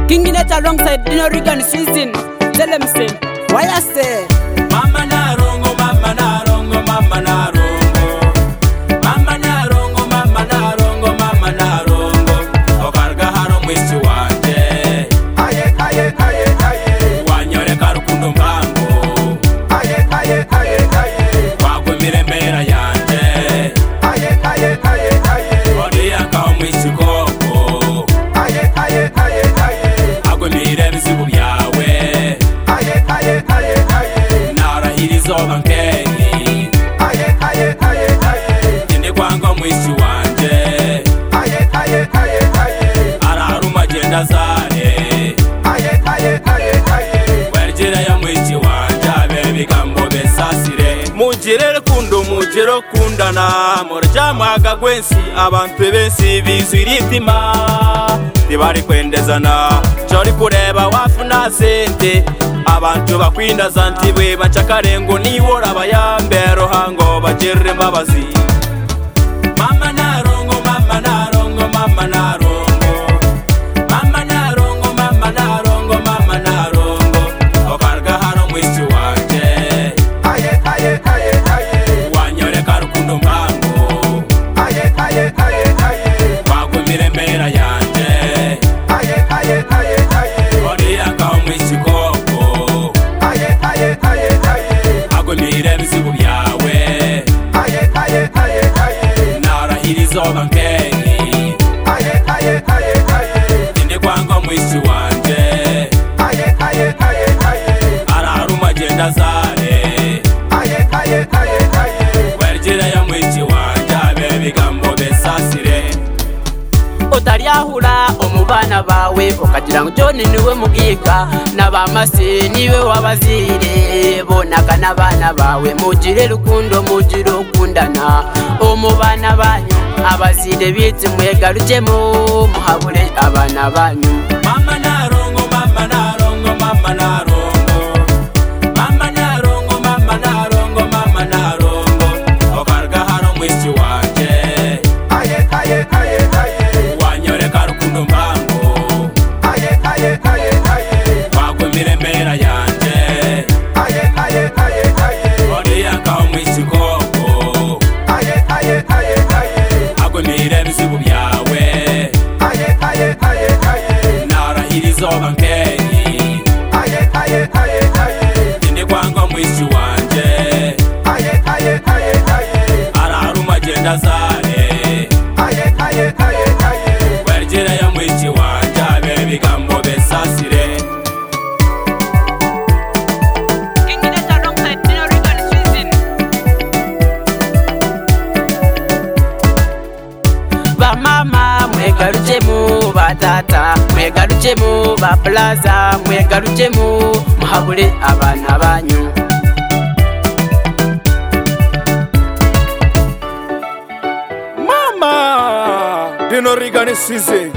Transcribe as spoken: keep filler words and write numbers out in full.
King in it alongside Dino Regan season. Tell them say, why I say Mama narongo, mama narongo, mama narongo. Mama narongo, mama narongo, mama narongo. Okarga haro mwishi wanje. Aye, aye, aye, aye. Wanyore karukundo mbango. Aye, aye, aye, aye. Wagwe miremera yanje. Aye, aye, aye, aye. Odi yakao mwishi koko. Aye, aye, aye, aye. Agwe mire bizibu byawe. Aye, aye, aye, aye. Narahirizoba nkenyi. Aye, aye, aye, aye. Ende kwanga mwishi wanje. Aye, aye, aye, aye. Araruma genda zare. Aye, aye, aye, aye. Werjira ya mwishi wanje abebigambo besasire. Mugire rukundo mugire kundana murjamaga gwensi abantu bensi bizwiritima dibari kwendezana cyari kureba wafuna sente abantu bakwindaza ntibwe bacakarengo niwora bayambero hango bagere mbabazi. Mama narongo mama narongo mama narongo mama narongo mama narongo mama narongo okarga haro mwishi wanje. Aye, aye, aye, aye. Wanyore karukundo mbango. Aye, aye, aye, aye. Wagwe miremera yanje. Aye, aye, aye, aye. Odi yakao mwishi koko. Aye, aye, aye, aye. Agwe mire bizibu byawe. Aye, aye, aye, aye. Narahirizoba nkenyi. Aye, aye, aye, aye. Ende kwanga mwishi wanje. Aye, aye, aye, aye. Araruma genda zare. Aye, aye, aye, aye. Werjira ya mwishi wanje abebigambo besasire. Otaryahura omubana bawe okagira ngo John niwe mugiga nabamase niwe wabazire bonaka nabana bawe mugire rukundo mugire okundana omubana banyu abazire bitse mwegarukemo muhabure abana banyu. Mama narongo mama narongo mama narongo mama narongo mama narongo mama narongo okarga haro mwishi wanje. Aye, aye, aye, aye. Wanyore karukundo mbango. Aye, aye, aye, aye. Wagwe miremera yanje. Aye, aye, aye, aye. Odi yakao mwishi koko. Aye, aye, aye, aye. Agwe mire bizibu byawe. Aye, aye, aye, aye. Narahirizoba nkenyi. Aye, aye, aye, aye. Ende kwanga mwishi wanje. Aye, aye, aye, aye. Araruma genda zare. Aye, aye, aye, aye. Werjira ya mwishi wanje abebigambo besasire. King in it alongside Dino Regan season. Bamama mwegarukemu batata mwegarukemu baplaza mwegarukemu muhabure abana banyu. Mama Dino Regan season.